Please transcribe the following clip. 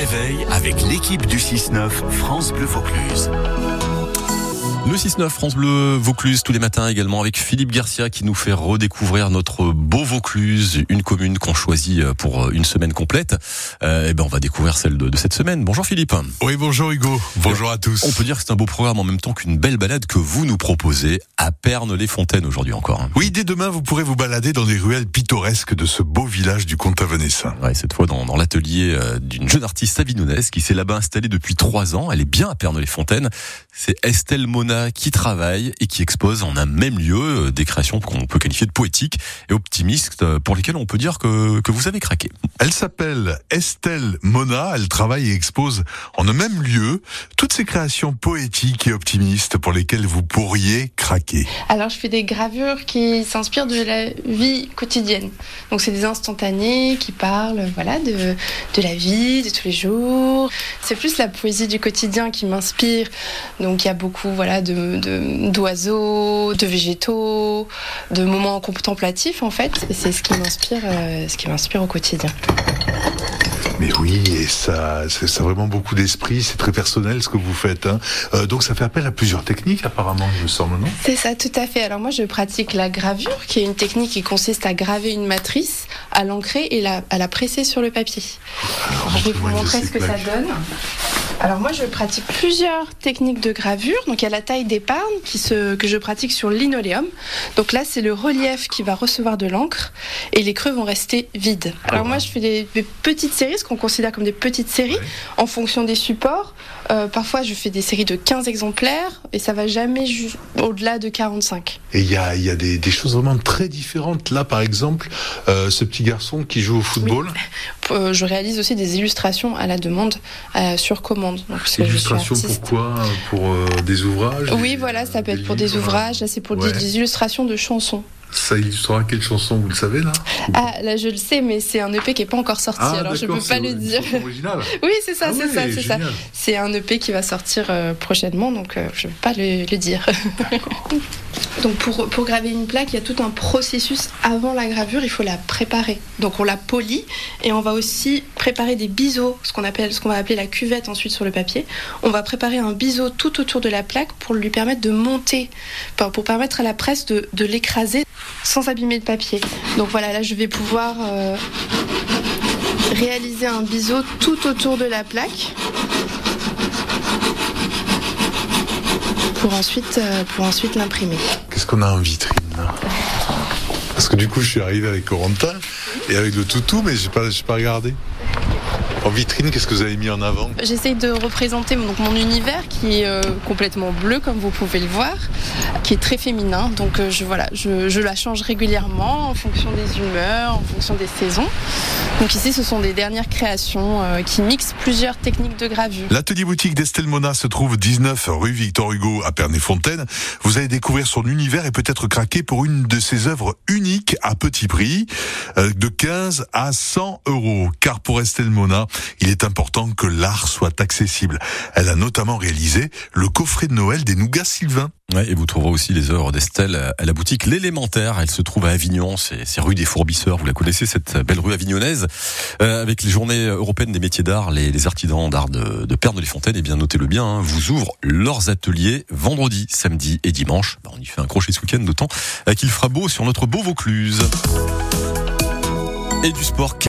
réveil avec l'équipe du 6-9 France Bleu Vaucluse. Le 6-9 France Bleu Vaucluse tous les matins également avec Philippe Garcia qui nous fait redécouvrir notre beau Vaucluse, une commune qu'on choisit pour une semaine complète. On va découvrir celle de cette semaine. Bonjour Philippe. Oui, bonjour Hugo. Bonjour à tous. On peut dire que c'est un beau programme en même temps qu'une belle balade que vous nous proposez à Pernes-les-Fontaines aujourd'hui encore. Oui, dès demain vous pourrez vous balader dans les ruelles pittoresques de ce beau village du Comte-Avenassin. Ouais, cette fois dans l'atelier d'une jeune artiste avignonnaise qui s'est là-bas installée depuis 3 ans. Elle est bien à Pernes-les-Fontaines. C'est Estelle Mona qui travaille et qui expose en un même lieu des créations qu'on peut qualifier de poétiques et optimistes pour lesquelles on peut dire que vous avez craqué. Elle s'appelle Estelle Mona, elle travaille et expose en un même lieu toutes ces créations poétiques et optimistes pour lesquelles vous pourriez craquer. Alors je fais des gravures qui s'inspirent de la vie quotidienne. Donc c'est des instantanés qui parlent de la vie, de tous les jours. C'est plus la poésie du quotidien qui m'inspire. Donc il y a beaucoup d'oiseaux, de végétaux, de moments contemplatifs en fait. Et c'est ce qui m'inspire au quotidien. Mais oui, et ça a vraiment beaucoup d'esprit, c'est très personnel ce que vous faites. Donc ça fait appel à plusieurs techniques apparemment, il me semble, non ? C'est ça, tout à fait. Alors moi je pratique la gravure, qui est une technique qui consiste à graver une matrice, à l'ancrer et à la presser sur le papier. Alors, je vais vous montrer ce que ça donne. Alors moi je pratique plusieurs techniques de gravure. Donc il y a la taille d'épargne que je pratique sur linoléum. Donc là c'est le relief qui va recevoir de l'encre et les creux vont rester vides. Alors moi je fais des petites séries, ce qu'on considère comme des petites séries, en fonction des supports. Parfois je fais des séries de 15 exemplaires et ça va jamais au-delà de 45. Et il y a des choses vraiment très différentes. Là par exemple, ce petit garçon qui joue au football. Oui. Je réalise aussi des illustrations à la demande sur commande. Donc, illustrations pourquoi ? Pour des ouvrages ? Oui, voilà, ça peut être pour des ouvrages. Là, c'est pour des illustrations de chansons. Ça illustrera quelle chanson, vous le savez là ? Ah, là je le sais, mais c'est un EP qui n'est pas encore sorti, alors je ne peux pas le dire. C'est original. Oui, c'est ça. Génial. C'est un EP qui va sortir prochainement, donc je ne peux pas le dire. Donc pour graver une plaque, il y a tout un processus avant la gravure, il faut la préparer. Donc on la polit et on va aussi préparer des biseaux, ce qu'on va appeler la cuvette ensuite sur le papier. On va préparer un biseau tout autour de la plaque pour lui permettre de monter, pour permettre à la presse de l'écraser sans abîmer le papier. Donc voilà, là je vais pouvoir réaliser un biseau tout autour de la plaque pour ensuite l'imprimer. Qu'est-ce qu'on a en vitrine là ? Parce que du coup je suis arrivé avec Corentin et avec le toutou, mais j'ai pas regardé. En vitrine, qu'est-ce que vous avez mis en avant ? J'essaye de représenter mon univers qui est complètement bleu, comme vous pouvez le voir, qui est très féminin. Donc je la change régulièrement en fonction des humeurs, en fonction des saisons. Donc ici, ce sont des dernières créations qui mixent plusieurs techniques de gravure. L'atelier boutique d'Estelle Mona se trouve 19 rue Victor Hugo à Pernes-les-Fontaines. Vous allez découvrir son univers et peut-être craquer pour une de ses œuvres uniques à petit prix, de 15 à 100 €. Car pour Estelle Mona, il est important que l'art soit accessible. Elle a notamment réalisé le coffret de Noël des Nougats Sylvain. Ouais, et vous trouverez aussi les œuvres d'Estelle à la boutique L'Élémentaire. Elle se trouve à Avignon, c'est rue des Fourbisseurs. Vous la connaissez, cette belle rue avignonnaise. Avec les journées européennes des métiers d'art, les artisans d'art de Pernes-les-Fontaines, et bien notez-le bien, vous ouvrent leurs ateliers vendredi, samedi et dimanche. On y fait un crochet ce week-end, d'autant qu'il fera beau sur notre beau Vaucluse. Et du sport.